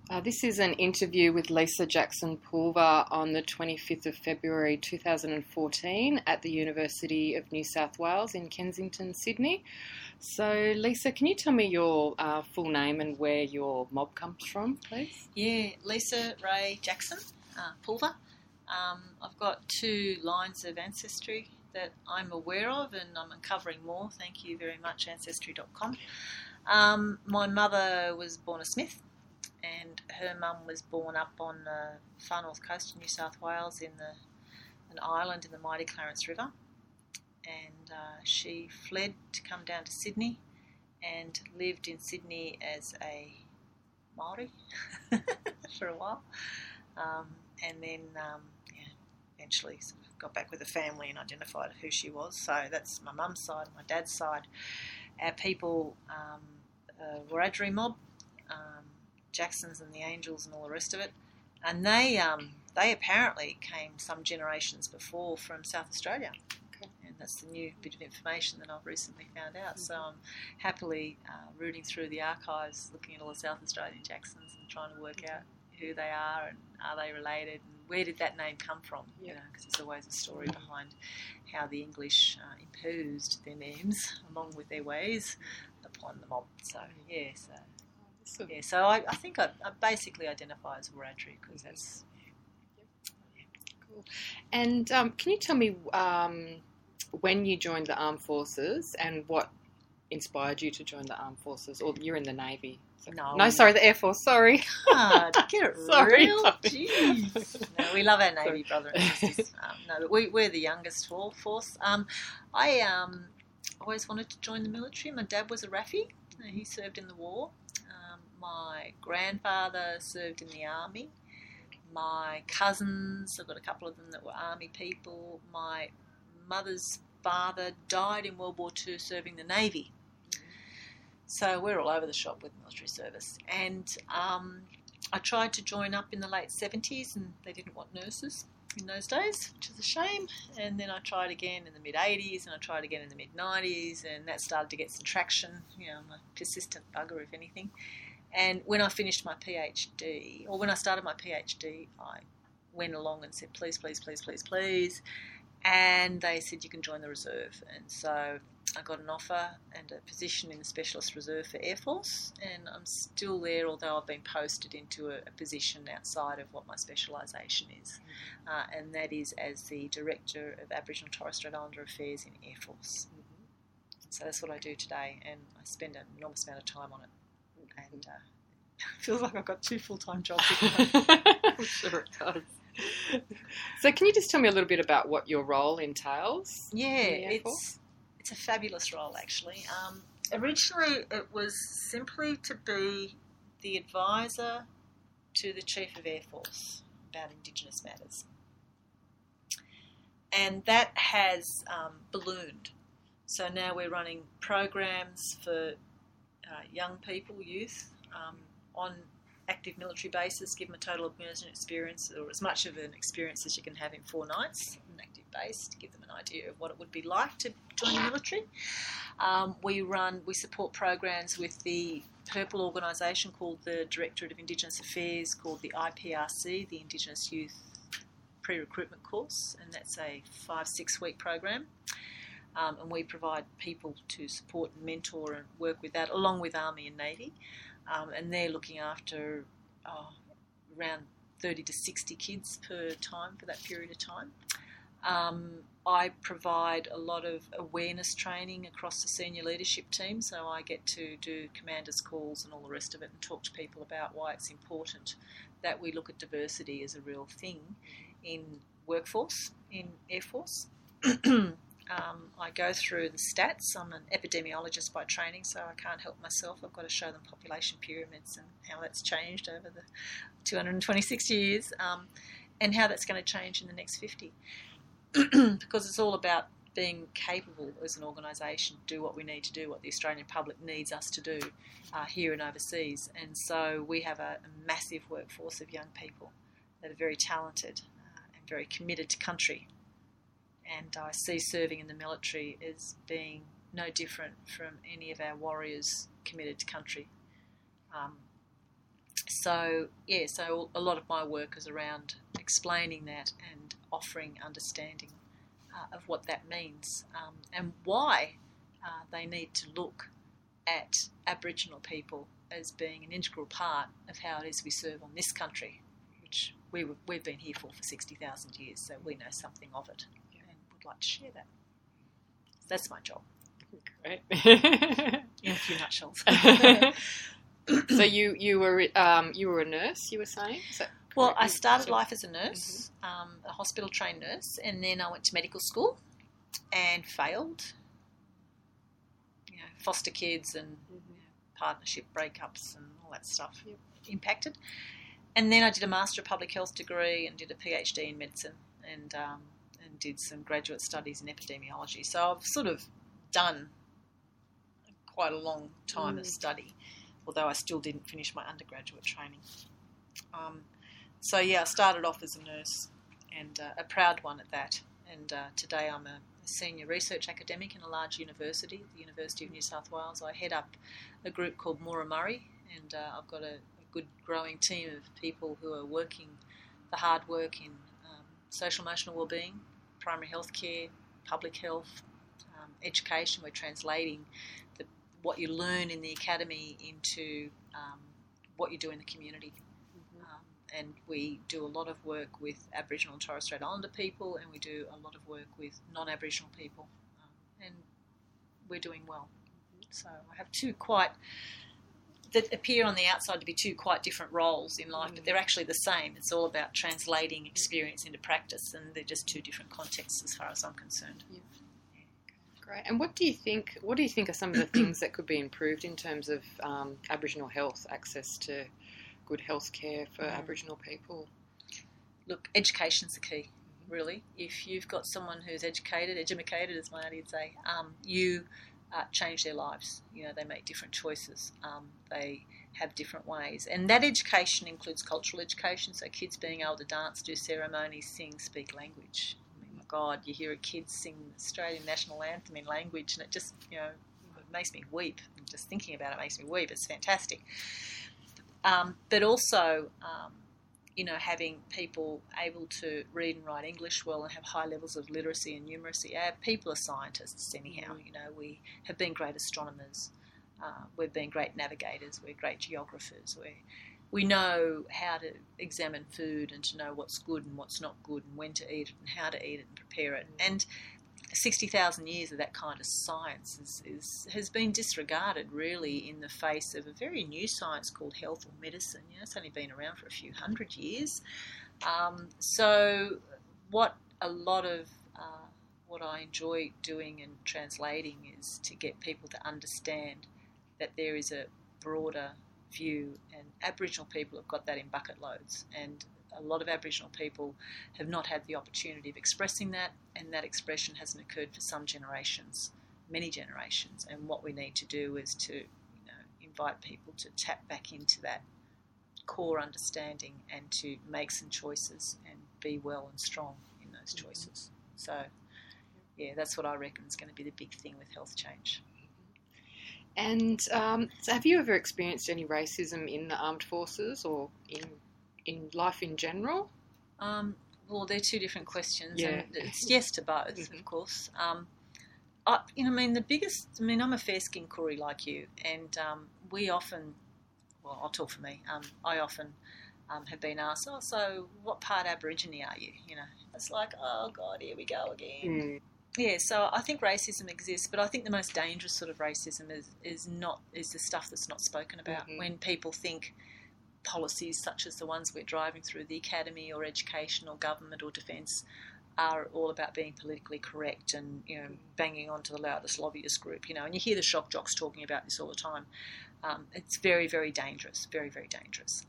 This is an interview with Lisa Jackson Pulver on the 25th of February 2014 at the University of New South Wales in Kensington, Sydney. So, Lisa, can you tell me your full name and where your mob comes from, please? Yeah, Lisa Ray Jackson Pulver. I've got 2 lines of ancestry that I'm aware of, and I'm uncovering more. Thank you very much, Ancestry.com. My mother was born a Smith, and her mum was born up on the far north coast of New South Wales in an island in the mighty Clarence River. And she fled to come down to Sydney and lived in Sydney as a Māori for a while. And then eventually sort of got back with the family and identified who she was. So that's my mum's side. My dad's side, our people Wiradjuri mob, Jacksons and the Angels and all the rest of it. And they apparently came some generations before from South Australia. Okay. And that's the new bit of information that I've recently found out. Mm-hmm. So I'm happily rooting through the archives, looking at all the South Australian Jacksons and trying to work out who they are and are they related and where did that name come from, because there's always a story behind how the English imposed their names along with their ways upon the mob. So, so I think I basically identify as Wiradjuri because that's... Cool. And can you tell me when you joined the Armed Forces and what inspired you to join the Armed Forces? Or you're in the Navy. The Air Force, sorry. God, get it sorry, real. Jeez. No, we love our Navy brother and sisters. But we're the youngest force. I always wanted to join the military. My dad was a RAFI. He served in the war. My grandfather served in the army. My cousins, I've got a couple of them that were army people. My mother's father died in World War II serving the Navy. So we're all over the shop with military service. And I tried to join up in the late 70s and they didn't want nurses in those days, which is a shame. And then I tried again in the mid-80s and I tried again in the mid-90s and that started to get some traction. I'm a persistent bugger, if anything. And when I finished my PhD, or when I started my PhD, I went along and said, please, please, please, please, please. And they said, you can join the reserve. And so I got an offer and a position in the Specialist Reserve for Air Force, and I'm still there, although I've been posted into a position outside of what my specialisation is, and that is as the Director of Aboriginal and Torres Strait Islander Affairs in Air Force. So that's what I do today, and I spend an enormous amount of time on it, and it feels like I've got 2 full-time jobs. I'm sure it does. So can you just tell me a little bit about what your role entails? Yeah, it's a fabulous role, actually. Originally, it was simply to be the advisor to the Chief of Air Force about Indigenous matters. And that has ballooned. So now we're running programs for young people, youth, on active military basis, give them a total immersion experience, or as much of an experience as you can have in 4 nights on an active base, to give them an idea of what it would be like to join the military. We support programs with the purple organisation called the Directorate of Indigenous Affairs, called the IPRC, the Indigenous Youth Pre-Recruitment Course, and that's a 5-6 week program. And we provide people to support and mentor and work with that, along with Army and Navy. And they're looking after around 30 to 60 kids per time for that period of time. I provide a lot of awareness training across the senior leadership team, so I get to do commanders' calls and all the rest of it and talk to people about why it's important that we look at diversity as a real thing in workforce, in Air Force. I go through the stats. I'm an epidemiologist by training, so I can't help myself. I've got to show them population pyramids and how that's changed over the 226 years, and how that's going to change in the next 50. Because it's all about being capable as an organisation to do what we need to do, what the Australian public needs us to do here and overseas. And so we have a massive workforce of young people that are very talented and very committed to country. And I see serving in the military as being no different from any of our warriors committed to country. So a lot of my work is around explaining that and offering understanding of what that means, and why they need to look at Aboriginal people as being an integral part of how it is we serve on this country, which we've been here for 60,000 years, so we know something of it and would like to share that. That's my job. Great. In a few nutshells. So you were a nurse, you were saying? Well, I started life as a nurse, a hospital-trained nurse, and then I went to medical school and failed. Foster kids and partnership breakups and all that stuff impacted. And then I did a Master of Public Health degree and did a PhD in medicine and did some graduate studies in epidemiology. So I've sort of done quite a long time of study, although I still didn't finish my undergraduate training. I started off as a nurse, and a proud one at that. And today I'm a senior research academic in a large university, the University of New South Wales. I head up a group called Mura Murray, and I've got a good growing team of people who are working the hard work in social emotional wellbeing, primary health care, public health, education. We're translating what you learn in the academy into what you do in the community. And we do a lot of work with Aboriginal and Torres Strait Islander people, and we do a lot of work with non-Aboriginal people, and we're doing well. So I have two that appear on the outside to be two quite different roles in life, but they're actually the same. It's all about translating experience into practice, and they're just two different contexts as far as I'm concerned. Yeah. Great. And what do you think are some of the things that could be improved in terms of Aboriginal health, access to good health care for Aboriginal people? Look, education's the key, really. If you've got someone who's educated as my auntie would say, you change their lives. They make different choices. They have different ways. And that education includes cultural education, so kids being able to dance, do ceremonies, sing, speak language. I mean, my God, you hear a kid sing the Australian national anthem in language, and it just, it makes me weep. Just thinking about it makes me weep. It's fantastic. But also, having people able to read and write English well and have high levels of literacy and numeracy. People are scientists anyhow. We have been great astronomers. We've been great navigators. We're great geographers. We know how to examine food and to know what's good and what's not good and when to eat it and how to eat it and prepare it. And 60,000 years of that kind of science has been disregarded, really, in the face of a very new science called health or medicine. It's only been around for a few hundred years. So what a lot of what I enjoy doing and translating is to get people to understand that there is a broader view, and Aboriginal people have got that in bucket loads, and a lot of Aboriginal people have not had the opportunity of expressing that, and that expression hasn't occurred for some generations, many generations. And what we need to do is to invite people to tap back into that core understanding and to make some choices and be well and strong in those choices. So, that's what I reckon is going to be the big thing with health change. And so have you ever experienced any racism in the armed forces or in life in general? Well, they're two different questions. And it's yes to both, of course. I'm a fair-skinned Koori like you, and we often, well, I'll talk for me, I often have been asked, so what part Aborigine are you? It's like, oh, God, here we go again. Yeah, so I think racism exists, but I think the most dangerous sort of racism is the stuff that's not spoken about. When people think policies such as the ones we're driving through the academy or education or government or defence are all about being politically correct and banging on to the loudest lobbyist group, and you hear the shock jocks talking about this all the time. It's very, very dangerous, very, very dangerous.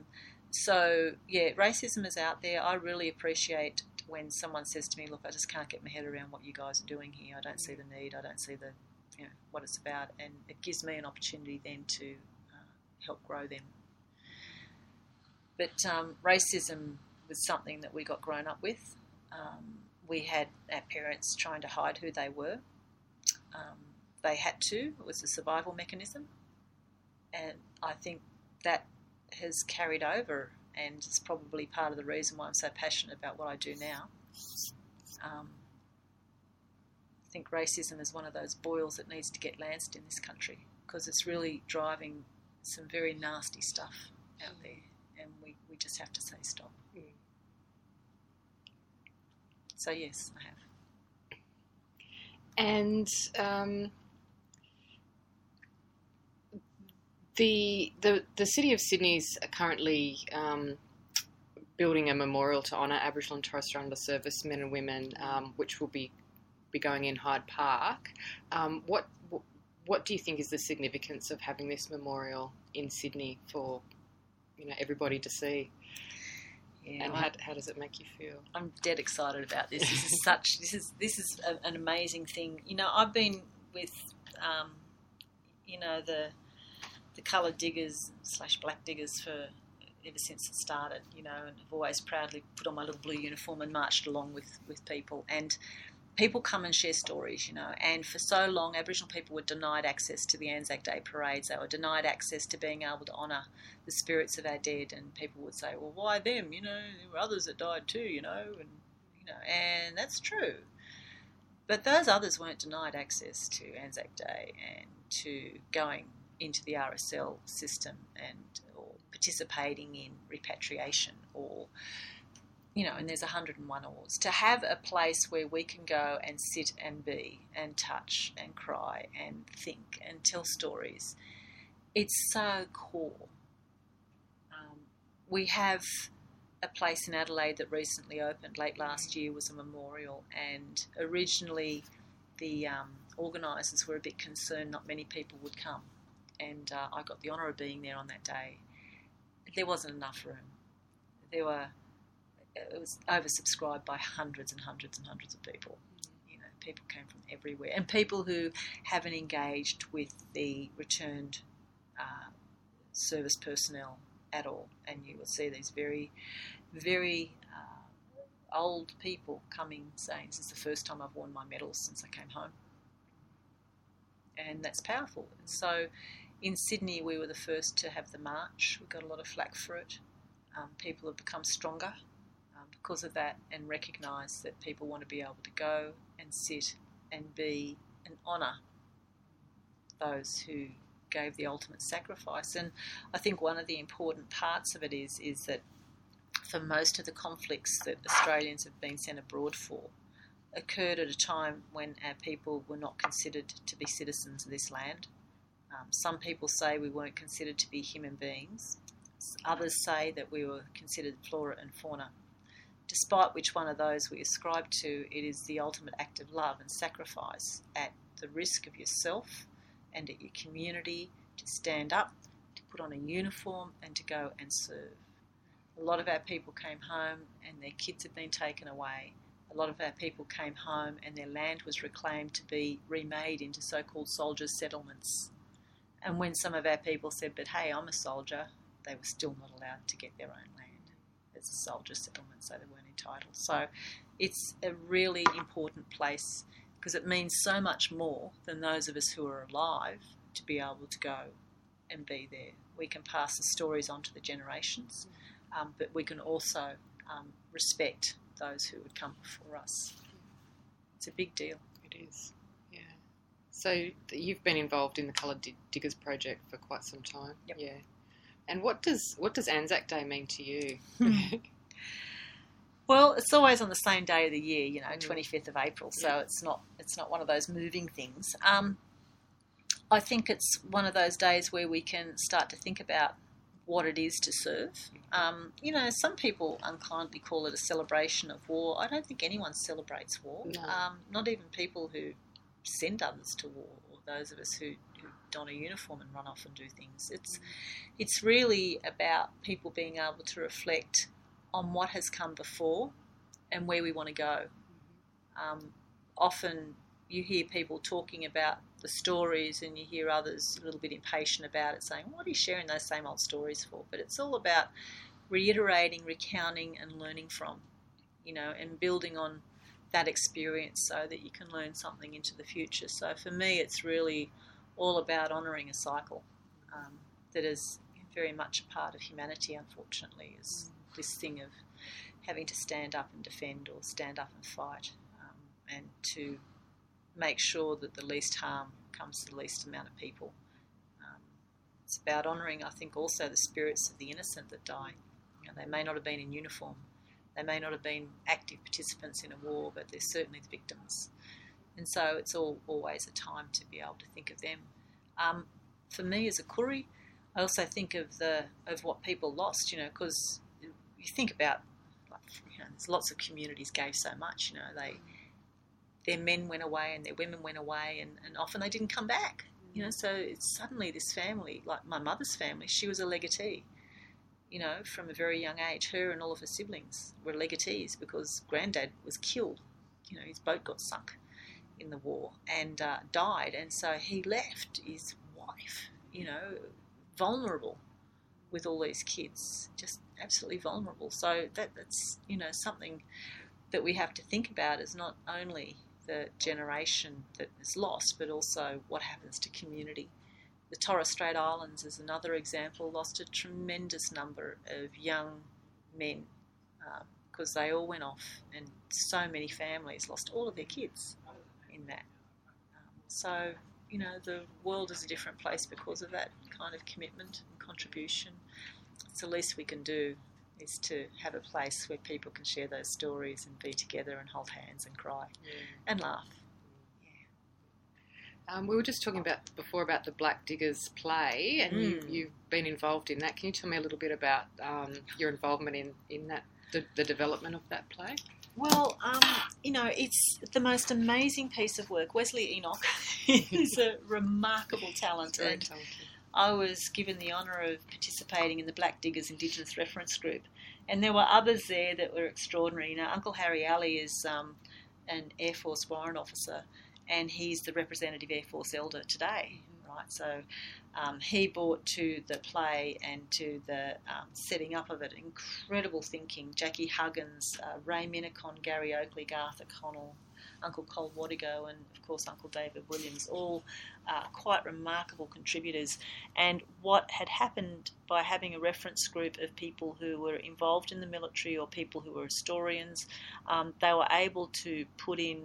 Racism is out there. I really appreciate when someone says to me, look, I just can't get my head around what you guys are doing here. I don't see the need. I don't see what it's about, and it gives me an opportunity then to help grow them. But racism was something that we got grown up with. We had our parents trying to hide who they were. They had to. It was a survival mechanism. And I think that has carried over, and it's probably part of the reason why I'm so passionate about what I do now. I think racism is one of those boils that needs to get lanced in this country, because it's really driving some very nasty stuff out there, and we just have to say stop. So yes, I have. And the City of Sydney's currently building a memorial to honour Aboriginal and Torres Strait Islander servicemen and women, which will be going in Hyde Park. What do you think is the significance of having this memorial in Sydney for everybody to see? Yeah, and how does it make you feel? I'm dead excited about this. This is an amazing thing. I've been with the coloured diggers / black diggers for ever since it started. And I've always proudly put on my little blue uniform and marched along with people, and people come and share stories, and for so long Aboriginal people were denied access to the Anzac Day parades. They were denied access to being able to honour the spirits of our dead, and people would say, well, why them? There were others that died too, and that's true. But those others weren't denied access to Anzac Day and to going into the RSL system or participating in repatriation or and there's 101 oars. To have a place where we can go and sit and be and touch and cry and think and tell stories, it's so core. We have a place in Adelaide that recently opened late last year, was a memorial, and originally the organisers were a bit concerned not many people would come, and I got the honour of being there on that day. There wasn't enough room. It was oversubscribed by hundreds and hundreds and hundreds of people. People came from everywhere, and people who haven't engaged with the returned service personnel at all. And you will see these very, very old people coming saying, this is the first time I've worn my medals since I came home. And that's powerful. So in Sydney, we were the first to have the march. We got a lot of flack for it. People have become stronger because of that, and recognise that people want to be able to go and sit and be and honour those who gave the ultimate sacrifice. And I think one of the important parts of it is that for most of the conflicts that Australians have been sent abroad for occurred at a time when our people were not considered to be citizens of this land. Some people say we weren't considered to be human beings. Others say that we were considered flora and fauna. Despite which one of those we ascribe to, it is the ultimate act of love and sacrifice at the risk of yourself and at your community to stand up, to put on a uniform and to go and serve. A lot of our people came home and their kids had been taken away. A lot of our people came home and their land was reclaimed to be remade into so-called soldiers' settlements. And when some of our people said, but hey, I'm a soldier, they were still not allowed to get their own land. It's a soldier settlement, so they weren't entitled. So it's a really important place because it means so much more than those of us who are alive to be able to go and be there. We can pass the stories on to the generations, but we can also respect those who would come before us. It's a big deal. It is, yeah. So you've been involved in the Coloured Diggers project for quite some time. Yep. Yeah. And what does Anzac Day mean to you? Well, it's always on the same day of the year, 25th of April. So it's not one of those moving things. I think it's one of those days where we can start to think about what it is to serve. Some people unkindly call it a celebration of war. I don't think anyone celebrates war. No. Not even people who send others to war, or those of us who don a uniform and run off and do things. It's really about people being able to reflect on what has come before and where we want to go. Often you hear people talking about the stories and you hear others a little bit impatient about it, saying, what are you sharing those same old stories for? But it's all about reiterating, recounting and learning from, and building on that experience so that you can learn something into the future. So for me, it's really all about honouring a cycle that has very much a part of humanity, unfortunately, is this thing of having to stand up and defend or stand up and fight, and to make sure that the least harm comes to the least amount of people. It's about honouring, I think, also the spirits of the innocent that die. They may not have been in uniform, they may not have been active participants in a war, but they're certainly the victims. And so it's always a time to be able to think of them. For me as a Koori, I also think of what people lost, because you think about, there's lots of communities gave so much, their men went away and their women went away, and often they didn't come back, so it's suddenly this family, like my mother's family, she was a legatee, from a very young age. Her and all of her siblings were legatees because Granddad was killed, his boat got sunk in the war and died, and so he left his wife, vulnerable with all these kids, just absolutely vulnerable. So that's something that we have to think about, is not only the generation that is lost, but also what happens to community. The Torres Strait Islands is another example, lost a tremendous number of young men because they all went off, and so many families lost all of their kids in that. So, the world is a different place because of that kind of commitment and contribution. It's the least we can do is to have a place where people can share those stories and be together and hold hands and cry and laugh. We were just talking before about the Black Diggers play, and you've been involved in that. Can you tell me a little bit about your involvement in that, the development of that play? Well, it's the most amazing piece of work. Wesley Enoch is a remarkable talent. Very talented. I was given the honour of participating in the Black Diggers Indigenous Reference Group, and there were others there that were extraordinary. Uncle Harry Alley is an Air Force warrant officer, and he's the representative Air Force elder today, right? So he brought to the play and to the setting up of it incredible thinking. Jackie Huggins, Ray Minnicon, Gary Oakley, Arthur Connell, Uncle Cole Wadigo, and of course Uncle David Williams, all quite remarkable contributors. And what had happened by having a reference group of people who were involved in the military or people who were historians, they were able to put in,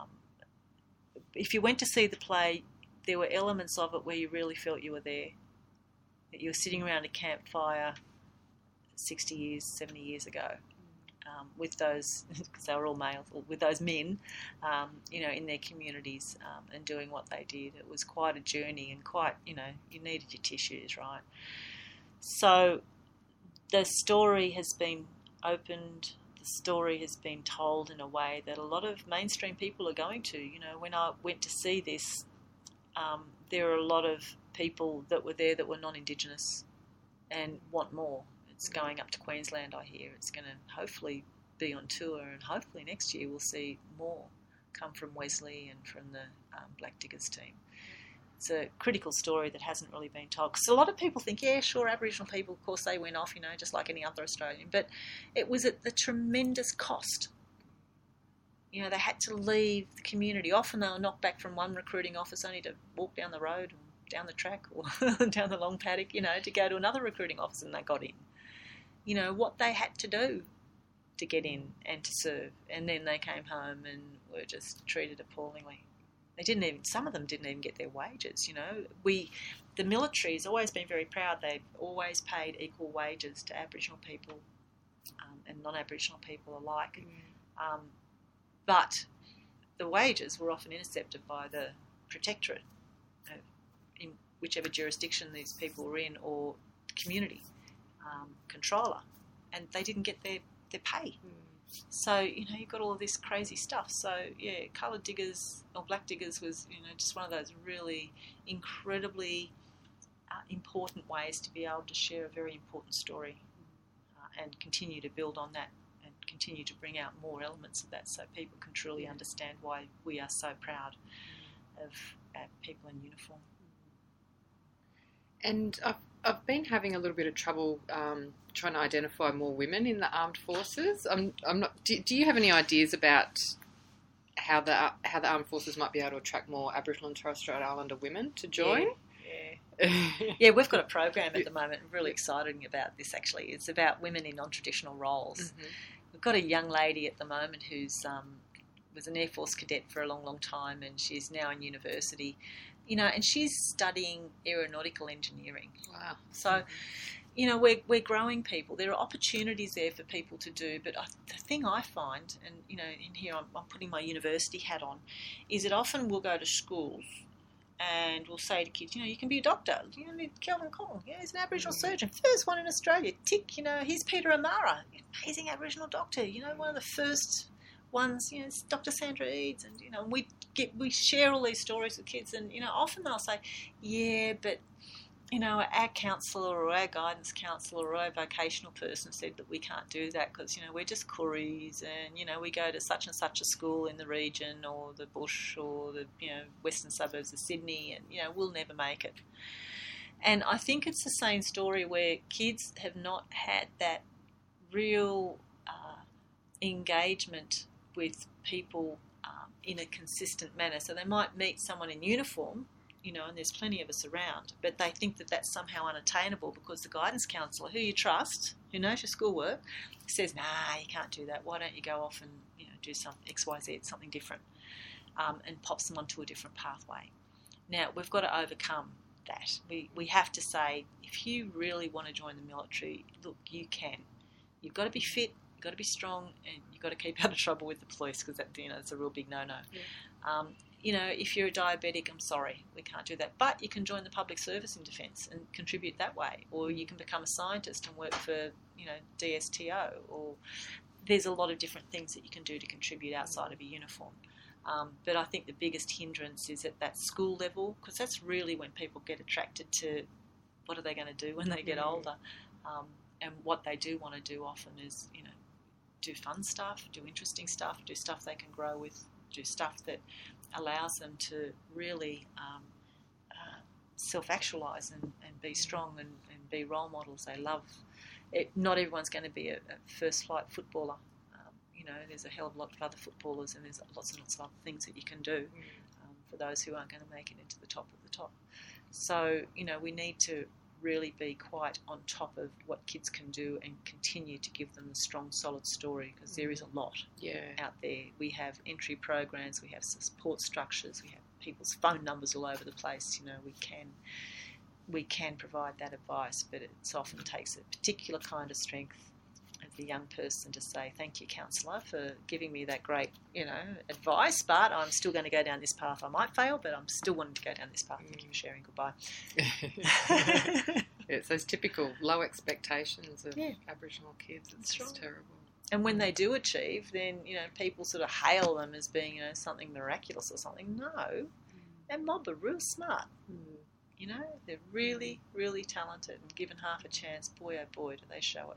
if you went to see the play, there were elements of it where you really felt you were there, that you were sitting around a campfire 60 years, 70 years ago. With those, because they were all male, with those men, in their communities and doing what they did. It was quite a journey, and quite, you needed your tissues, right? So the story has been opened, the story has been told in a way that a lot of mainstream people are going to. When I went to see this, there are a lot of people that were there that were non-Indigenous and want more. It's going up to Queensland, I hear. It's going to hopefully be on tour, and hopefully next year we'll see more come from Wesley and from the Black Diggers team. It's a critical story that hasn't really been told. Because a lot of people think, yeah, sure, Aboriginal people, of course, they went off, just like any other Australian. But it was at the tremendous cost. They had to leave the community. Often they were knocked back from one recruiting office only to walk down the road, or down the track, or down the long paddock, to go to another recruiting office, and they got in. What they had to do to get in and to serve. And then they came home and were just treated appallingly. Some of them didn't even get their wages, The military has always been very proud. They've always paid equal wages to Aboriginal people and non-Aboriginal people alike. But the wages were often intercepted by the protectorate in whichever jurisdiction these people were in, or community controller, and they didn't get their pay. So, you've got all of this crazy stuff. So, yeah, coloured diggers or black diggers was, just one of those really incredibly important ways to be able to share a very important story and continue to build on that and continue to bring out more elements of that so people can truly understand why we are so proud of people in uniform. And I've been having a little bit of trouble trying to identify more women in the armed forces. I'm not. Do you have any ideas about how the armed forces might be able to attract more Aboriginal and Torres Strait Islander women to join? Yeah. Yeah, we've got a program at the moment. I'm really excited about this, actually. It's about women in non-traditional roles. Mm-hmm. We've got a young lady at the moment who's was an Air Force cadet for a long, long time, and she's now in university, and she's studying aeronautical engineering. Wow. So, we're growing people. There are opportunities there for people to do, but the thing I find, and, in here I'm putting my university hat on, is that often we'll go to schools and we'll say to kids, you can be a doctor. Kelvin Kong, he's an Aboriginal surgeon, first one in Australia. Tick, here's Peter Amara, amazing Aboriginal doctor. One of the first ones, it's Dr. Sandra Eads, and we share all these stories with kids, and often they'll say, yeah, but our counsellor or our guidance counsellor or our vocational person said that we can't do that because, we're just Koreas and, we go to such and such a school in the region or the bush or the, western suburbs of Sydney and, we'll never make it. And I think it's the same story where kids have not had that real engagement with people in a consistent manner. So they might meet someone in uniform, and there's plenty of us around, but they think that that's somehow unattainable because the guidance counsellor, who you trust, who knows your schoolwork, says, nah, you can't do that. Why don't you go off and do some XYZ, something different, and pops them onto a different pathway. Now, we've got to overcome that. We have to say, if you really want to join the military, look, you can. You've got to be fit, you've got to be strong, and you've got to keep out of trouble with the police because that's a real big no-no. Yeah. If you're a diabetic, I'm sorry, we can't do that. But you can join the public service in defence and contribute that way. Or you can become a scientist and work for, DSTO. Or there's a lot of different things that you can do to contribute outside of a uniform. But I think the biggest hindrance is at that school level, because that's really when people get attracted to what are they going to do when they get older. And what they do want to do often is, do fun stuff, do interesting stuff, do stuff they can grow with, do stuff that allows them to really self-actualise and be strong and be role models. They love it. Not everyone's going to be a first-flight footballer. There's a hell of a lot of other footballers, and there's lots and lots of other things that you can do for those who aren't going to make it into the top of the top. So, we need to really be quite on top of what kids can do and continue to give them a strong, solid story, because there is a lot out there. We have entry programs, we have support structures, we have people's phone numbers all over the place. We can provide that advice, but it often takes a particular kind of strength as a young person to say, thank you, counsellor, for giving me that great, advice, but I'm still going to go down this path. I might fail, but I'm still wanting to go down this path. Thank you for sharing. Goodbye. It's those typical low expectations of Aboriginal kids. It's just terrible. And when they do achieve, then, people sort of hail them as being, something miraculous or something. No, that mob are real smart. They're really, really talented, and given half a chance, boy, oh boy, do they show it.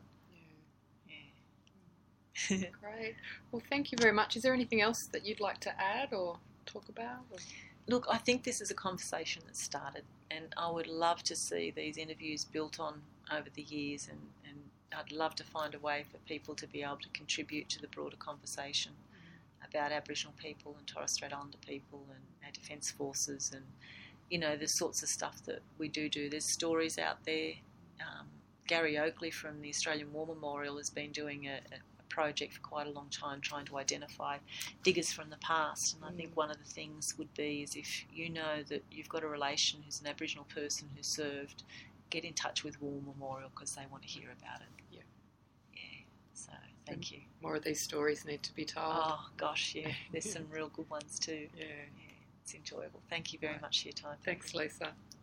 Great. Well, thank you very much. Is there anything else that you'd like to add or talk about? Look, I think this is a conversation that started, and I would love to see these interviews built on over the years, and I'd love to find a way for people to be able to contribute to the broader conversation about Aboriginal people and Torres Strait Islander people and our defence forces and, the sorts of stuff that we do. There's stories out there. Gary Oakley from the Australian War Memorial has been doing a project for quite a long time trying to identify diggers from the past, and I think one of the things would be is if you know that you've got a relation who's an Aboriginal person who served, get in touch with War Memorial because they want to hear about it. So thank you. More of these stories need to be told. Oh gosh, there's some real good ones too. It's enjoyable. Thank you very much for your time. Thanks, Lisa.